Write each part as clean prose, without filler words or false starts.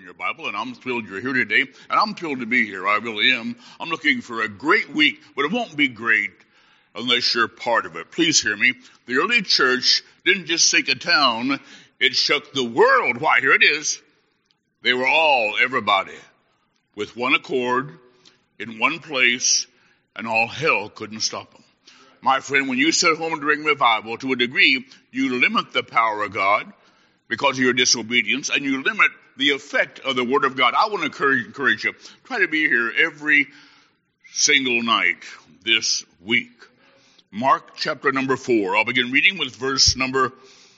your Bible, and I'm thrilled you're here today, and I'm thrilled to be here. I really am. I'm looking for a great week, but it won't be great unless you're part of it. Please hear me. The early church didn't just shake a town, it shook the world. Why? Here it is. They were all, everybody, with one accord, in one place, and all hell couldn't stop them. My friend, when you sit home during revival, to a degree, you limit the power of God because of your disobedience, and you limit the effect of the Word of God. I want to encourage you. Try to be here every single night this week. Mark chapter number 4. I'll begin reading with verse number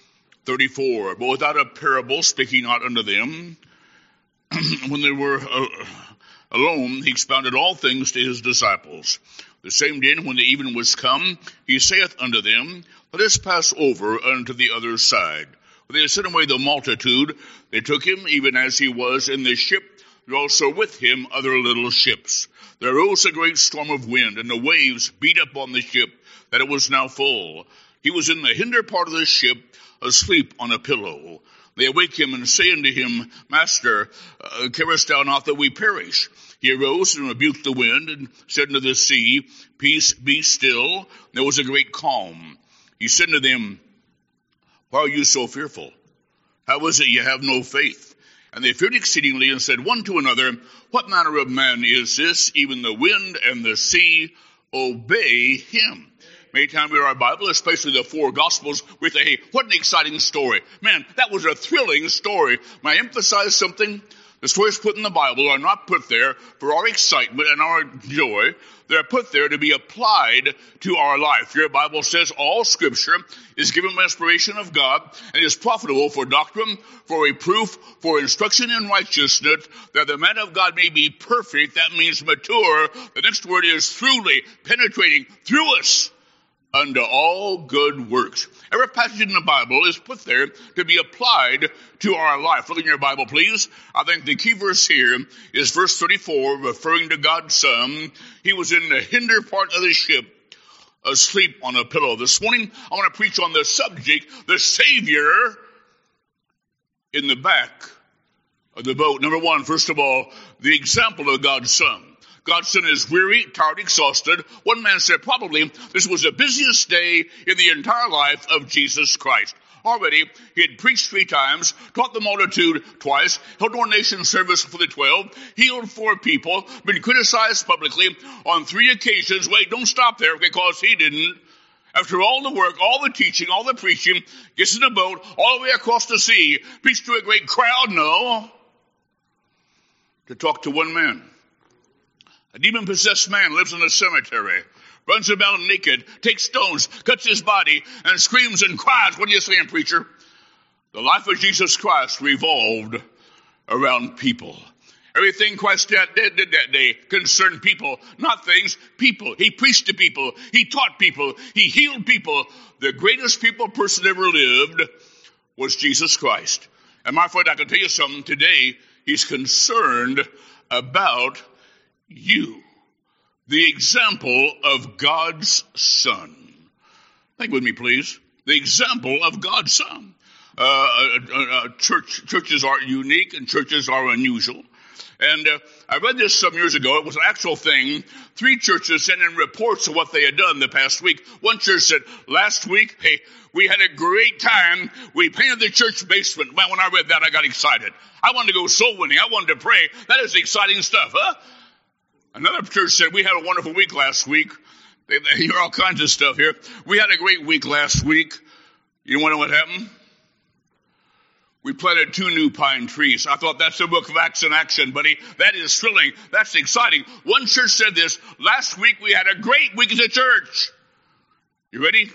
34. But without a parable, speaking not unto them, when they were alone, he expounded all things to his disciples. The same day, when the even was come, he saith unto them, Let us pass over unto the other side. When they had sent away the multitude, they took him even as he was in the ship, and also with him other little ships. There arose a great storm of wind, and the waves beat upon the ship, that it was now full. He was in the hinder part of the ship, asleep on a pillow. They awake him and say unto him, Master, carest thou not that we perish? He arose and rebuked the wind, and said unto the sea, Peace, be still. There was a great calm. He said unto them, Why are you so fearful? How is it ye have no faith? And they feared exceedingly, and said one to another, What manner of man is this? Even the wind and the sea obey him. Many times we read our Bible, especially the four Gospels, we say, hey, what an exciting story. Man, that was a thrilling story. May I emphasize something? The stories put in the Bible are not put there for our excitement and our joy. They're put there to be applied to our life. Your Bible says all Scripture is given by inspiration of God and is profitable for doctrine, for reproof, for instruction in righteousness, that the man of God may be perfect. That means mature. The next word is truly penetrating through us unto all good works. Every passage in the Bible is put there to be applied to our life. Look in your Bible, please. I think the key verse here is verse 34, referring to God's Son. He was in the hinder part of the ship, asleep on a pillow. This morning, I want to preach on the subject, the Savior in the back of the boat. Number one, first of all, the example of God's Son. God's Son is weary, tired, exhausted. One man said probably this was the busiest day in the entire life of Jesus Christ. Already, he had preached 3 times, taught the multitude twice, held ordination service for the 12, healed 4 people, been criticized publicly on 3 occasions. Wait, don't stop there because he didn't. After all the work, all the teaching, all the preaching, gets in a boat all the way across the sea, preached to a great crowd, no, to talk to one man. A demon-possessed man lives in a cemetery, runs about naked, takes stones, cuts his body, and screams and cries. What are you saying, preacher? The life of Jesus Christ revolved around people. Everything Christ did that day concerned people, not things, people. He preached to people. He taught people. He healed people. The greatest person ever lived was Jesus Christ. And my friend, I can tell you something. Today, he's concerned about you, the example of God's Son. Think with me, please. The example of God's Son. Churches are unique and churches are unusual. And I read this some years ago. It was an actual thing. 3 churches sent in reports of what they had done the past week. One church said, last week, hey, we had a great time. We painted the church basement. Man, when I read that, I got excited. I wanted to go soul winning. I wanted to pray. That is exciting stuff, huh? Another church said, we had a wonderful week last week. They hear all kinds of stuff here. We had a great week last week. You want to know what happened? We planted 2 new pine trees. I thought that's the book of Acts in action, buddy. That is thrilling. That's exciting. One church said this, last week we had a great week as a church. You ready?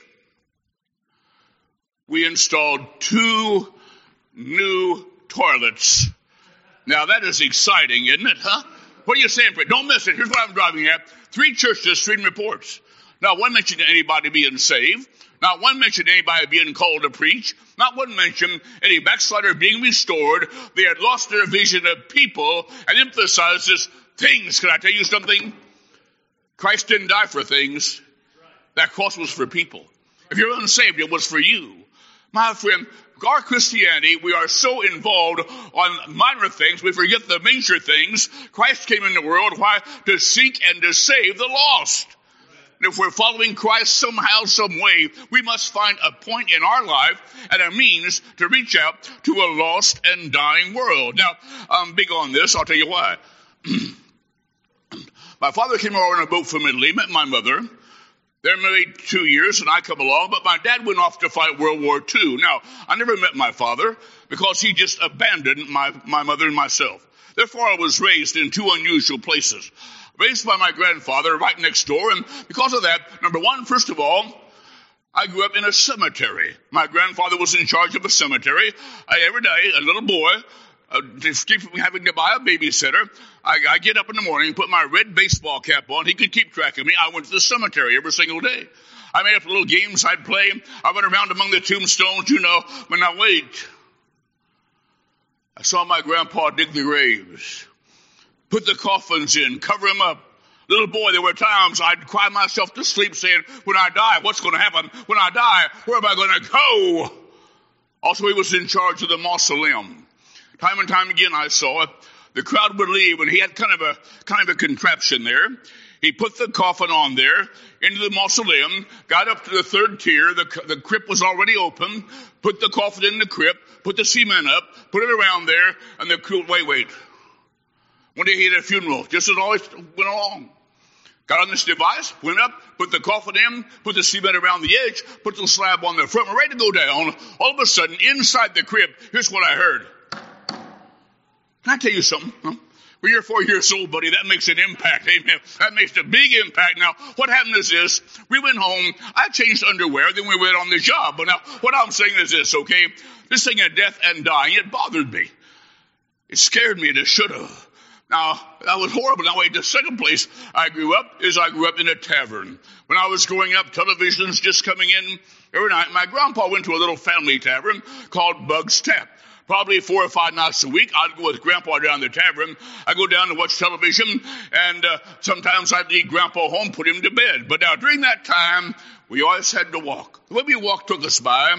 We installed 2 new toilets. Now that is exciting, isn't it, huh? What are you saying? Don't miss it. Here's what I'm driving at. 3 churches, 3 reports. Not one mentioned anybody being saved. Not one mentioned anybody being called to preach. Not one mentioned any backslider being restored. They had lost their vision of people and emphasizes things. Can I tell you something? Christ didn't die for things. That cross was for people. If you're unsaved, it was for you. My friend, our Christianity, we are so involved on minor things, we forget the major things. Christ came in the world, why? To seek and to save the lost. And if we're following Christ somehow, some way, we must find a point in our life and a means to reach out to a lost and dying world. Now, I'm big on this. I'll tell you why. My father came over on a boat from Italy, met my mother. They're married 2 years, and I come along, but my dad went off to fight World War II. Now, I never met my father because he just abandoned my mother and myself. Therefore, I was raised in two unusual places. Raised by my grandfather right next door, and because of that, number one, first of all, I grew up in a cemetery. My grandfather was in charge of a cemetery. Every day, a little boy, to keep from having to buy a babysitter, I get up in the morning, put my red baseball cap on. He could keep track of me. I went to the cemetery every single day. I made up little games I'd play. I went around among the tombstones, but now wait. I saw my grandpa dig the graves, put the coffins in, cover them up. Little boy, there were times I'd cry myself to sleep saying, when I die, what's going to happen? When I die, where am I going to go? Also, he was in charge of the mausoleum. Time and time again I saw it. The crowd would leave, and he had kind of a contraption there. He put the coffin on there into the mausoleum, got up to the third tier. The crypt was already open, put the coffin in the crypt, put the cement up, put it around there, and wait. One day he had a funeral, just as always went along. Got on this device, went up, put the coffin in, put the cement around the edge, put the slab on the front, ready to go down. All of a sudden, inside the crypt, here's what I heard. Can I tell you something? When you're 4 years old, buddy, that makes an impact. Amen. That makes a big impact. Now, what happened is this. We went home. I changed underwear. Then we went on the job. But now, what I'm saying is this, okay? This thing of death and dying, it bothered me. It scared me. It should have. Now, that was horrible. Now, wait, the second place I grew up in a tavern. When I was growing up, television's just coming in every night. My grandpa went to a little family tavern called Bug's Tap. Probably 4 or 5 nights a week, I'd go with Grandpa down to the tavern. I'd go down to watch television, and sometimes I'd lead Grandpa home, put him to bed. But now, during that time, we always had to walk. The way we walked took us by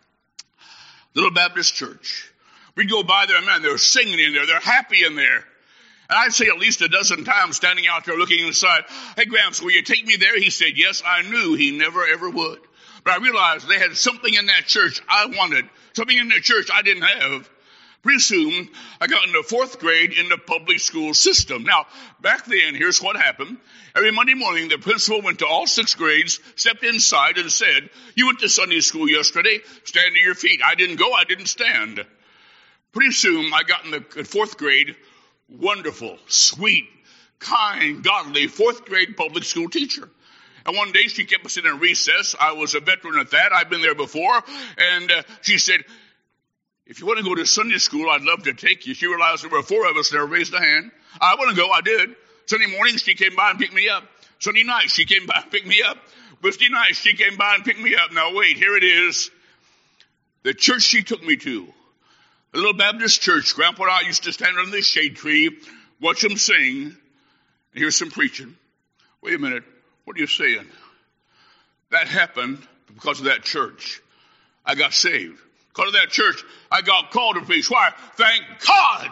Little Baptist Church. We'd go by there, man, they're singing in there. They're happy in there. And I'd say at least a dozen times standing out there looking inside, hey, Gramps, will you take me there? He said, yes. I knew he never, ever would. But I realized they had something in that church I wanted. Something in the church I didn't have. Pretty soon, I got into 4th grade in the public school system. Now, back then, here's what happened. Every Monday morning, the principal went to all 6 grades, stepped inside and said, you went to Sunday school yesterday, stand to your feet. I didn't go, I didn't stand. Pretty soon, I got in the 4th grade, wonderful, sweet, kind, godly 4th grade public school teacher. And one day she kept us in a recess. I was a veteran at that. I'd been there before. And she said, if you want to go to Sunday school, I'd love to take you. She realized there were 4 of us there, raised a hand. I want to go. I did. Sunday morning, she came by and picked me up. Sunday night, she came by and picked me up. Wednesday night, she came by and picked me up. Now, wait, here it is. The church she took me to, a little Baptist church. Grandpa and I used to stand under the shade tree, watch them sing, and hear some preaching. Wait a minute. What are you saying? That happened because of that church. I got saved. Because of that church, I got called to preach. Why? Thank God.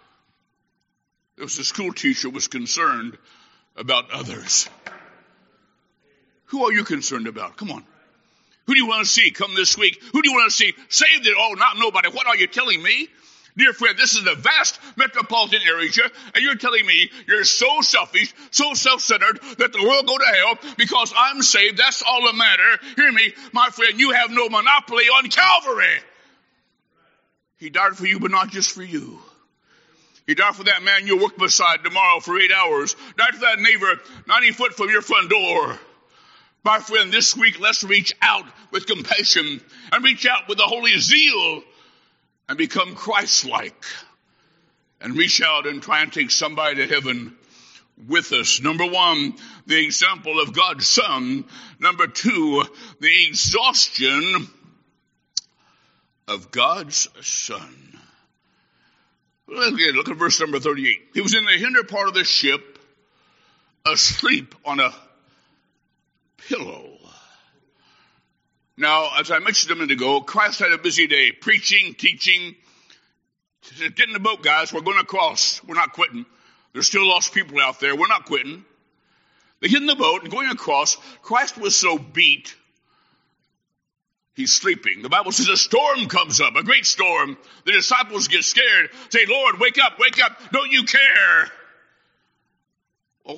There was a school teacher who was concerned about others. Who are you concerned about? Come on. Who do you want to see come this week? Who do you want to see saved? Oh, not nobody. What are you telling me? Dear friend, this is a vast metropolitan area, and you're telling me you're so selfish, so self-centered that the world go to hell because I'm saved. That's all that matters. Hear me, my friend, you have no monopoly on Calvary. He died for you, but not just for you. He died for that man you'll work beside tomorrow for 8 hours. Died for that neighbor 90 foot from your front door. My friend, this week, let's reach out with compassion and reach out with a holy zeal and become Christ-like and reach out and try and take somebody to heaven with us. Number 1, the example of God's Son. Number 2, the exhaustion of God's Son. Look at verse number 38. He was in the hinder part of the ship, asleep on a pillow. Now, as I mentioned a minute ago, Christ had a busy day, preaching, teaching. He said, get in the boat, guys. We're going to cross. We're not quitting. There's still lost people out there. We're not quitting. They get in the boat and going across. Christ was so beat, he's sleeping. The Bible says a storm comes up, a great storm. The disciples get scared, say, Lord, wake up, don't you care? Well,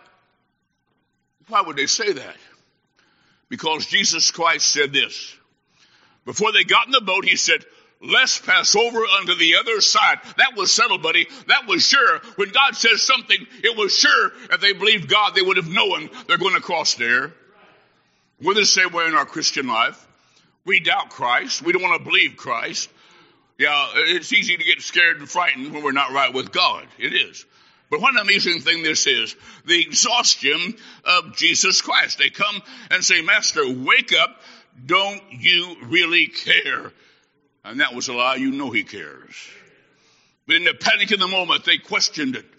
why would they say that? Because Jesus Christ said this. Before they got in the boat, he said, let's pass over unto the other side. That was settled, buddy. That was sure. When God says something, it was sure. If they believed God, they would have known they're going to cross there. We're the same way in our Christian life. We doubt Christ. We don't want to believe Christ. Yeah, it's easy to get scared and frightened when we're not right with God. It is. But what an amazing thing this is. The exhaustion of Jesus Christ. They come and say, Master, wake up. Don't you really care? And that was a lie. You know he cares. But in the panic in the moment, they questioned it.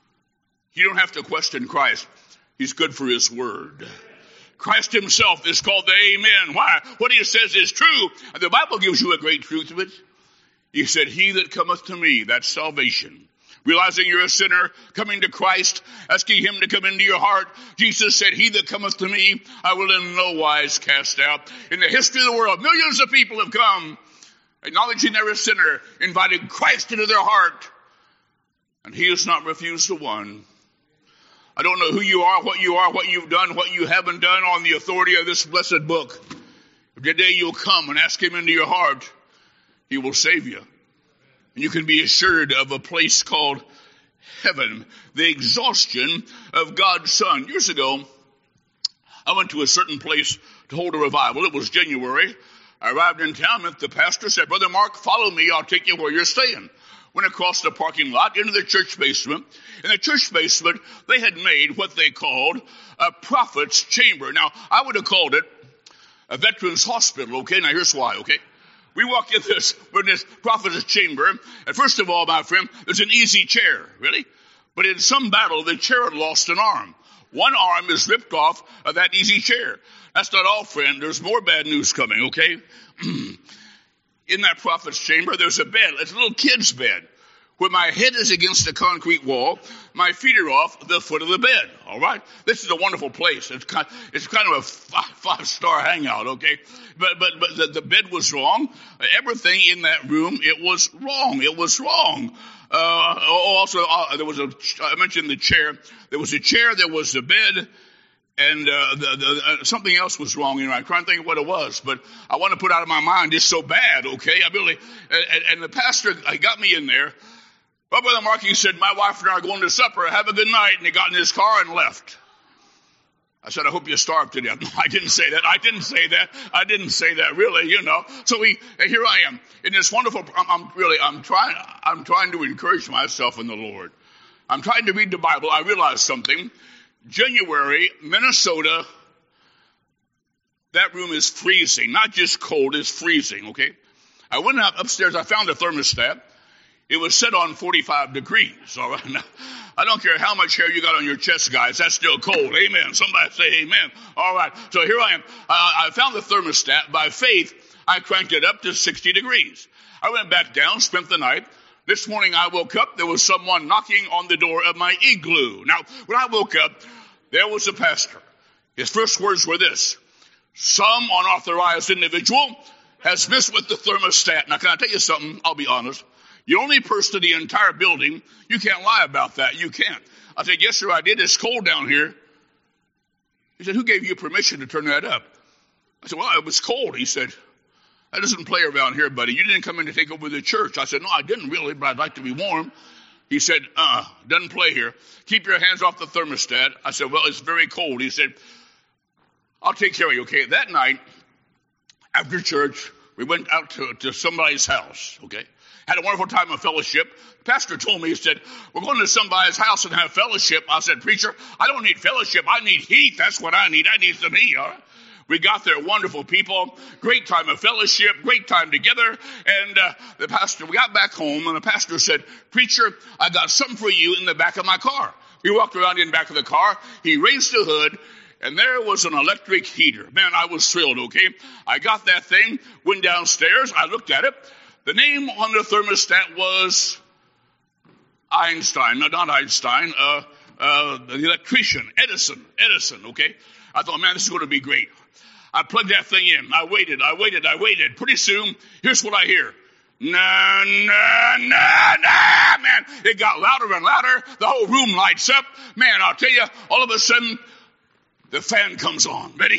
You don't have to question Christ. He's good for his word. Christ himself is called the Amen. Why? What he says is true. And the Bible gives you a great truth of it. He said, he that cometh to me, that's salvation. Realizing you're a sinner, coming to Christ, asking him to come into your heart. Jesus said, he that cometh to me, I will in no wise cast out. In the history of the world, millions of people have come, acknowledging they're a sinner, inviting Christ into their heart. And he has not refused the one. I don't know who you are, what you've done, what you haven't done on the authority of this blessed book. If today you'll come and ask him into your heart, he will save you. And you can be assured of a place called heaven, the exhaustion of God's Son. Years ago, I went to a certain place to hold a revival. It was January. I arrived in town, and the pastor said, Brother Mark, follow me. I'll take you where you're staying. Went across the parking lot into the church basement. In the church basement, they had made what they called a prophet's chamber. Now, I would have called it a veterans hospital, okay? Now, here's why, okay? We walk in this prophet's chamber, and first of all, my friend, there's an easy chair, really? But in some battle, the chair had lost an arm. One arm is ripped off of that easy chair. That's not all, friend. There's more bad news coming, okay? In that prophet's chamber, there's a bed. It's a little kid's bed. Where my head is against the concrete wall, my feet are off the foot of the bed, all right? This is a wonderful place. It's kind of a five-star hangout, okay? But the bed was wrong. Everything in that room, it was wrong. It was wrong. Also, I mentioned the chair. There was a chair, there was the bed, and something else was wrong. I'm trying to think of what it was, but I want to put out of my mind, it's so bad, okay? And the pastor got me in there. Well, Brother Mark, he said, my wife and I are going to supper. Have a good night. And he got in his car and left. I said, I hope you starve to death. No, I didn't say that. I didn't say that, really, So here I am in this wonderful, I'm trying to encourage myself in the Lord. I'm trying to read the Bible. I realized something. January, Minnesota, that room is freezing. Not just cold, it's freezing, okay? I went out upstairs. I found a thermostat. It was set on 45 degrees, all right? Now, I don't care how much hair you got on your chest, guys. That's still cold. Amen. Somebody say amen. All right. So here I am. I found the thermostat. By faith, I cranked it up to 60 degrees. I went back down, spent the night. This morning I woke up. There was someone knocking on the door of my igloo. Now, when I woke up, there was a pastor. His first words were this: some unauthorized individual has messed with the thermostat. Now, can I tell you something? I'll be honest. The only person in the entire building, you can't lie about that. You can't. I said, yes, sir, I did. It's cold down here. He said, who gave you permission to turn that up? I said, well, it was cold. He said, that doesn't play around here, buddy. You didn't come in to take over the church. I said, no, I didn't really, but I'd like to be warm. He said, doesn't play here. Keep your hands off the thermostat. I said, well, it's very cold. He said, I'll take care of you, okay? That night, after church, we went out to somebody's house, okay? Had a wonderful time of fellowship. The pastor told me, he said, we're going to somebody's house and have fellowship. I said, preacher, I don't need fellowship. I need heat. That's what I need. I need some heat, all right? We got there, wonderful people, great time of fellowship, great time together. And we got back home, and the pastor said, preacher, I got something for you in the back of my car. We walked around in the back of the car. He raised the hood, and there was an electric heater. Man, I was thrilled, okay? I got that thing, went downstairs, I looked at it. The name on the thermostat was Einstein. No, not Einstein, the electrician, Edison, okay? I thought, man, this is going to be great. I plugged that thing in. I waited. Pretty soon, here's what I hear. Nah, man. It got louder and louder. The whole room lights up. Man, I'll tell you, all of a sudden, the fan comes on. Ready?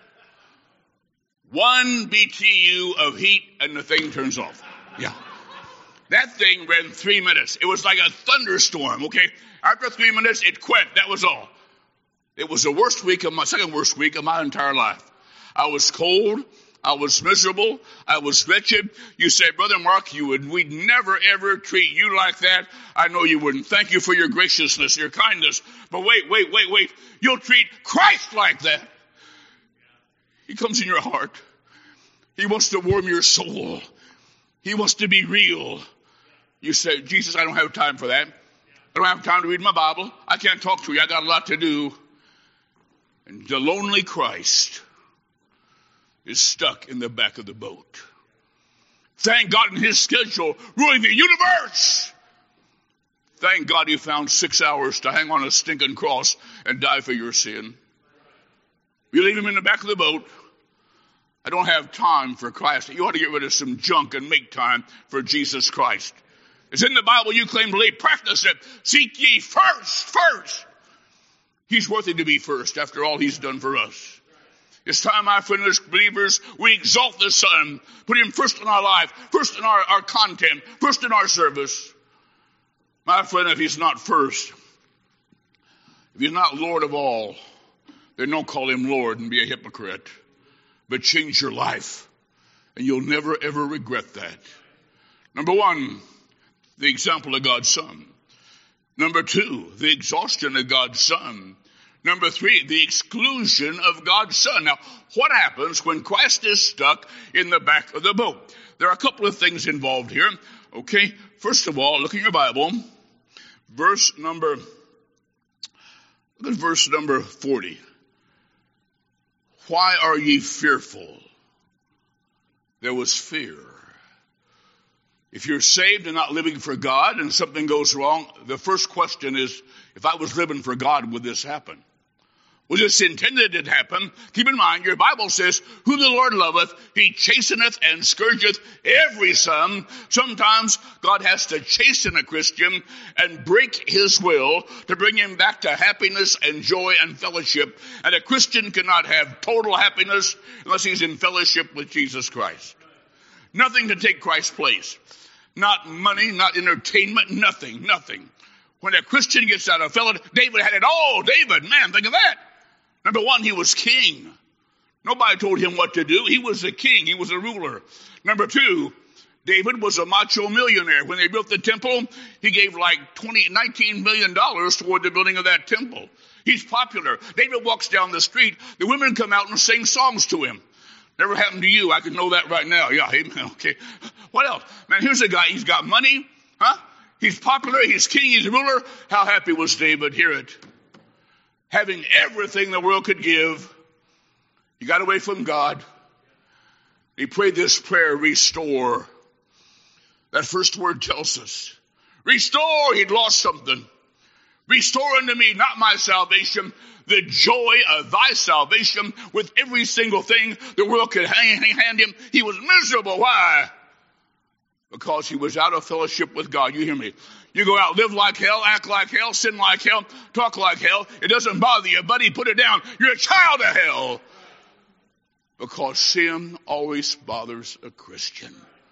1 BTU of heat and the thing turns off. Yeah. That thing ran 3 minutes. It was like a thunderstorm, okay? After 3 minutes, it quit. That was all. It was the second worst week of my entire life. I was cold. I was miserable. I was wretched. You said, Brother Mark, we'd never ever treat you like that. I know you wouldn't. Thank you for your graciousness, your kindness. But wait. You'll treat Christ like that. He comes in your heart. He wants to warm your soul. He wants to be real. You say, Jesus, I don't have time for that. I don't have time to read my Bible. I can't talk to you. I got a lot to do. And the lonely Christ is stuck in the back of the boat. Thank God in his schedule, ruling the universe. Thank God he found 6 hours to hang on a stinking cross and die for your sin. You leave him in the back of the boat. I don't have time for Christ. You ought to get rid of some junk and make time for Jesus Christ. It's in the Bible. You claim to believe. Practice it. Seek ye first. He's worthy to be first after all he's done for us. It's time, my friend, as believers, we exalt the Son, put him first in our life, first in our content, first in our service. My friend, if he's not first, if he's not Lord of all, then don't call him Lord and be a hypocrite. But change your life, and you'll never, ever regret that. Number one, the example of God's Son. Number two, the exhaustion of God's Son. Number three, the exclusion of God's Son. Now, what happens when Christ is stuck in the back of the boat? There are a couple of things involved here. Okay, first of all, look in your Bible. Look at verse number 40. Why are ye fearful? There was fear. If you're saved and not living for God and something goes wrong, the first question is, if I was living for God, would this happen? Was this intended to happen? Keep in mind, your Bible says, who the Lord loveth, he chasteneth and scourgeth every son. Sometimes God has to chasten a Christian and break his will to bring him back to happiness and joy and fellowship. And a Christian cannot have total happiness unless he's in fellowship with Jesus Christ. Nothing can take Christ's place. Not money, not entertainment, nothing. When a Christian gets out of fellowship, David had it all. David, man, think of that. Number one, he was king. Nobody told him what to do. He was a king. He was a ruler. Number two, David was a macho millionaire. When they built the temple, he gave like $19 million toward the building of that temple. He's popular. David walks down the street. The women come out and sing songs to him. Never happened to you. I can know that right now. Yeah, amen. Okay. What else? Man, here's a guy. He's got money. He's popular. He's king. He's a ruler. How happy was David? Hear it. Having everything the world could give, he got away from God. He prayed this prayer, restore. That first word tells us. Restore, he'd lost something. Restore unto me, not my salvation, the joy of thy salvation with every single thing the world could hand him. He was miserable. Why? Because he was out of fellowship with God. You hear me? You go out, live like hell, act like hell, sin like hell, talk like hell. It doesn't bother you, buddy. Put it down. You're a child of hell. Because sin always bothers a Christian.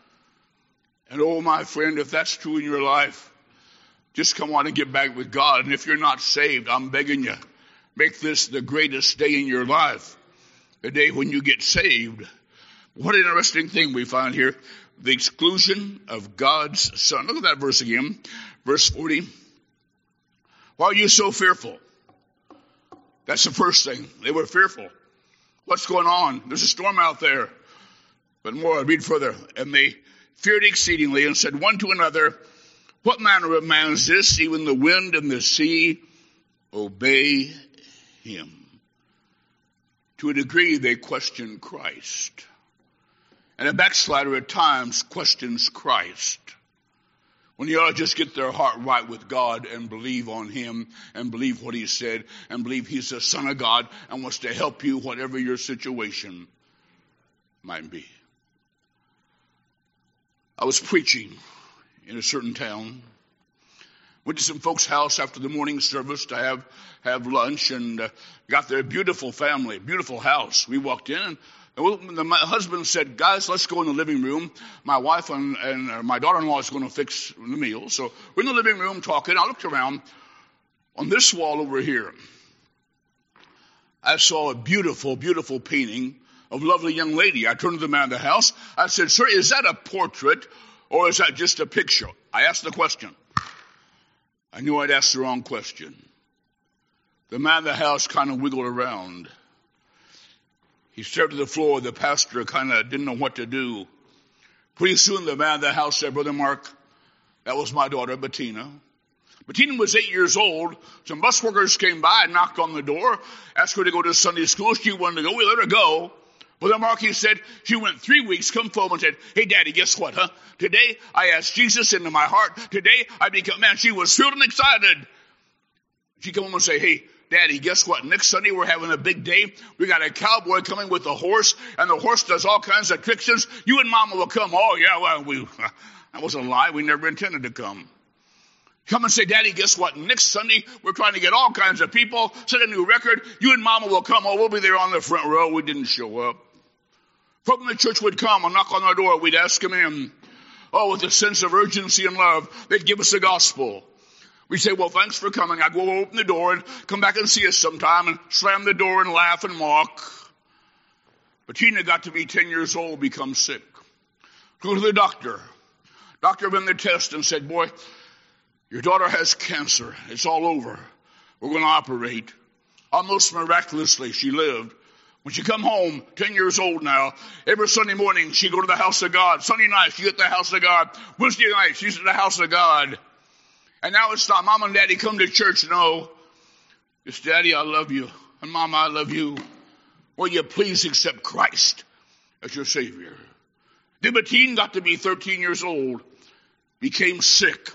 And oh, my friend, if that's true in your life, just come on and get back with God. And if you're not saved, I'm begging you, make this the greatest day in your life. The day when you get saved. What an interesting thing we find here. The exclusion of God's Son. Look at that verse again. Verse 40. Why are you so fearful? That's the first thing. They were fearful. What's going on? There's a storm out there. But more, I'll read further. And they feared exceedingly and said one to another, what manner of man is this? Even the wind and the sea obey him. to a degree, they question Christ. And a backslider at times questions Christ, when you ought to just get their heart right with God and believe on him and believe what he said and believe he's the Son of God and wants to help you whatever your situation might be. I was preaching in a certain town. Went to some folks' house after the morning service to have lunch, and got their beautiful family, beautiful house. We walked in, and my husband said, "Guys, let's go in the living room. My wife and my daughter-in-law is going to fix the meal." So we're in the living room talking. I looked around. On this wall over here, I saw a beautiful, beautiful painting of a lovely young lady. I turned to the man of the house. I said, "Sir, is that a portrait or is that just a picture?" I asked the question. I knew I'd asked the wrong question. The man of the house kind of wiggled around. He stared to the floor. The pastor kind of didn't know what to do. Pretty soon the man of the house said, "Brother Mark, that was my daughter, Bettina." Bettina was 8 years old. Some bus workers came by and knocked on the door, asked her to go to Sunday school. She wanted to go. We let her go. Brother Mark, he said, she went 3 weeks, come home and said, "Hey, Daddy, guess what, huh? Today I asked Jesus into my heart. Today I became," man, she was thrilled and excited. She come home and say, "Hey, Daddy, guess what? Next Sunday we're having a big day. We got a cowboy coming with a horse, and the horse does all kinds of tricks. You and Mama will come." "Oh, yeah, well, that was a lie. We never intended to come." Come and say, "Daddy, guess what? Next Sunday we're trying to get all kinds of people, set a new record. You and Mama will come." "Oh, we'll be there on the front row." We didn't show up. From the church would come and knock on our door. We'd ask them in. Oh, with a sense of urgency and love, they'd give us the gospel. We'd say, "Well, thanks for coming. I'd go open the door and come back and see us sometime," and slam the door and laugh and mock. Bettina got to be 10 years old, become sick. Go to the doctor. Doctor ran the test and said, "Boy, your daughter has cancer. It's all over. We're going to operate." Almost miraculously, she lived. When she come home, 10 years old now, every Sunday morning she'd go to the house of God. Sunday night she'd at the house of God. Wednesday night she's at the house of God. And now it's not, "Mom and Daddy, come to church." No. It's, "Daddy, I love you. And Mama, I love you. Will you please accept Christ as your Savior?" Then Bettina got to be 13 years old, became sick.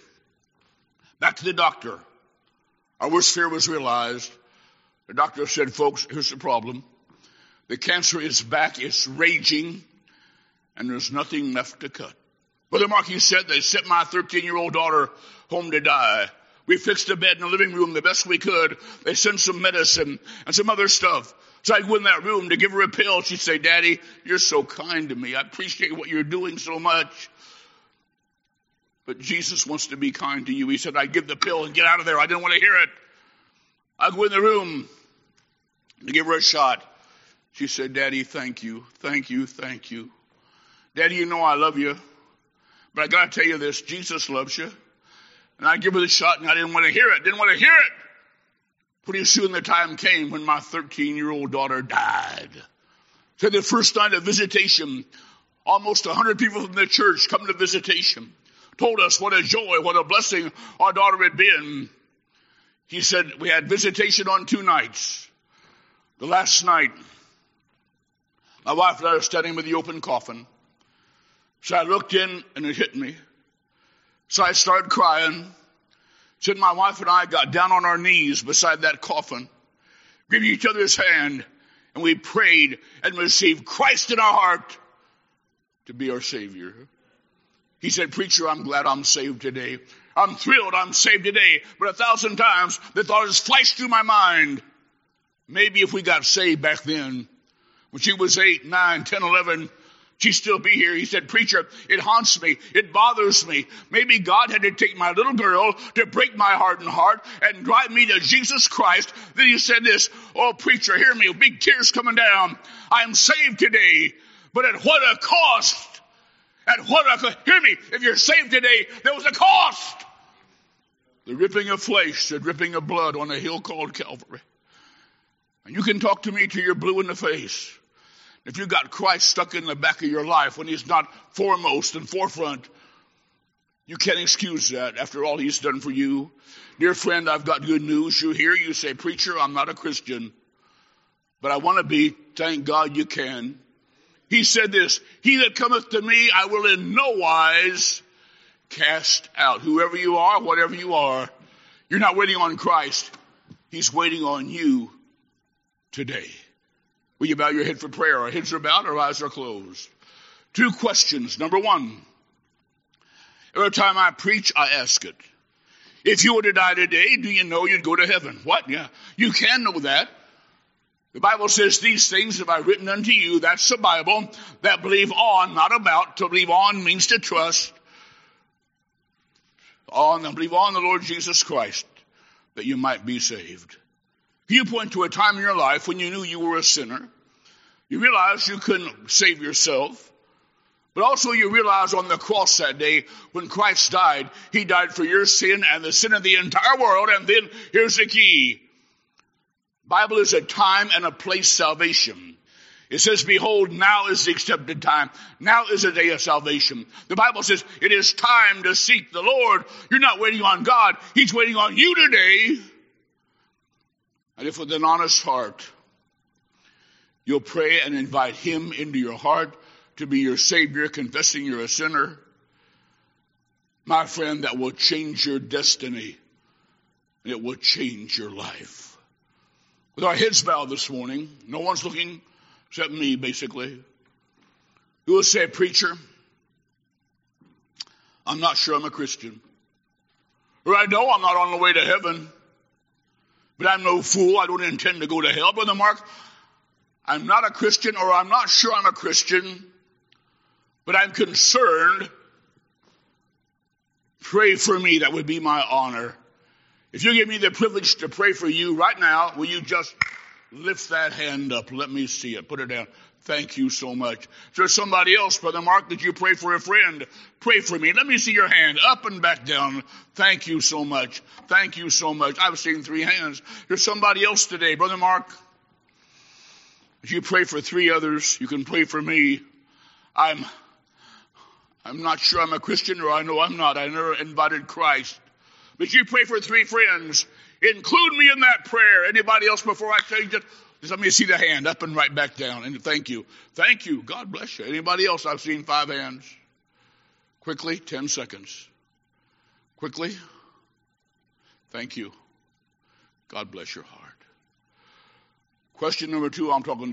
Back to the doctor. Our worst fear was realized. The doctor said, "Folks, here's the problem. The cancer is back, it's raging, and there's nothing left to cut." Brother Mark, he said, they sent my 13-year-old daughter home to die. We fixed a bed in the living room the best we could. They sent some medicine and some other stuff. So I'd go in that room to give her a pill. She'd say, "Daddy, you're so kind to me. I appreciate what you're doing so much. But Jesus wants to be kind to you." He said, "I'd give the pill and get out of there. I didn't want to hear it." I'd go in the room to give her a shot. She said, "Daddy, thank you, thank you, thank you. Daddy, you know I love you. But I got to tell you this, Jesus loves you." And I give her the shot, and I didn't want to hear it. Pretty soon the time came when my 13-year-old daughter died. So the first night of visitation, almost 100 people from the church come to visitation. Told us what a joy, what a blessing our daughter had been. He said we had visitation on 2 nights. The last night, my wife and I were standing with the open coffin. So I looked in and it hit me. So I started crying. So my wife and I got down on our knees beside that coffin, gave each other's hand, and we prayed and received Christ in our heart to be our Savior. He said, "Preacher, I'm glad I'm saved today. I'm thrilled I'm saved today." But 1,000 times the thought has flashed through my mind. Maybe if we got saved back then, when she was 8, 9, 10, 11, she'd still be here. He said, "Preacher, it haunts me. It bothers me. Maybe God had to take my little girl to break my hardened heart and drive me to Jesus Christ." Then he said this, "Oh, preacher, hear me. Big tears coming down. I am saved today, but at what a cost. Hear me. If you're saved today, there was a cost. The ripping of flesh, the dripping of blood on a hill called Calvary. And you can talk to me till you're blue in the face. If you got Christ stuck in the back of your life when he's not foremost and forefront, you can't excuse that after all he's done for you. Dear friend, I've got good news. You hear, you say, "Preacher, I'm not a Christian." but I want to be. Thank God you can. He said this, he that cometh to me, I will in no wise cast out. Whoever you are, whatever you are, you're not waiting on Christ. He's waiting on you today. Will you bow your head for prayer? Our heads are bowed, our eyes are closed. 2 questions. Number 1, every time I preach, I ask it. If you were to die today, do you know you'd go to heaven? What? Yeah, you can know that. The Bible says, these things have I written unto you. That's the Bible. That believe on, not about. To believe on means to trust. On and believe on the Lord Jesus Christ, that you might be saved. You point to a time in your life when you knew you were a sinner. You realized you couldn't save yourself. But also you realize on the cross that day when Christ died, he died for your sin and the sin of the entire world. And then here's the key. Bible is a time and a place salvation. It says, behold, now is the accepted time. Now is the day of salvation. The Bible says it is time to seek the Lord. You're not waiting on God. He's waiting on you today. And if with an honest heart, you'll pray and invite him into your heart to be your Savior, confessing you're a sinner, my friend, that will change your destiny. And it will change your life. With our heads bowed this morning, no one's looking except me, basically. You will say, preacher, I'm not sure I'm a Christian. Or I know I'm not on the way to heaven. But I'm no fool. I don't intend to go to hell. Brother Mark, I'm not a Christian, or I'm not sure I'm a Christian, but I'm concerned. Pray for me. That would be my honor. If you give me the privilege to pray for you right now, will you just lift that hand up? Let me see it. Put it down. Thank you so much. Is there somebody else, Brother Mark, that you pray for a friend? Pray for me. Let me see your hand up and back down. Thank you so much. Thank you so much. I've seen 3 hands. There's somebody else today. Brother Mark, if you pray for 3 others, you can pray for me. I'm not sure I'm a Christian, or I know I'm not. I never invited Christ. But you pray for 3 friends. Include me in that prayer. Anybody else before I tell you? Just let me see the hand up and right back down. And thank you. Thank you. God bless you. Anybody else? I've seen 5 hands. Quickly, 10 seconds. Quickly. Thank you. God bless your heart. Question number 2, I'm talking to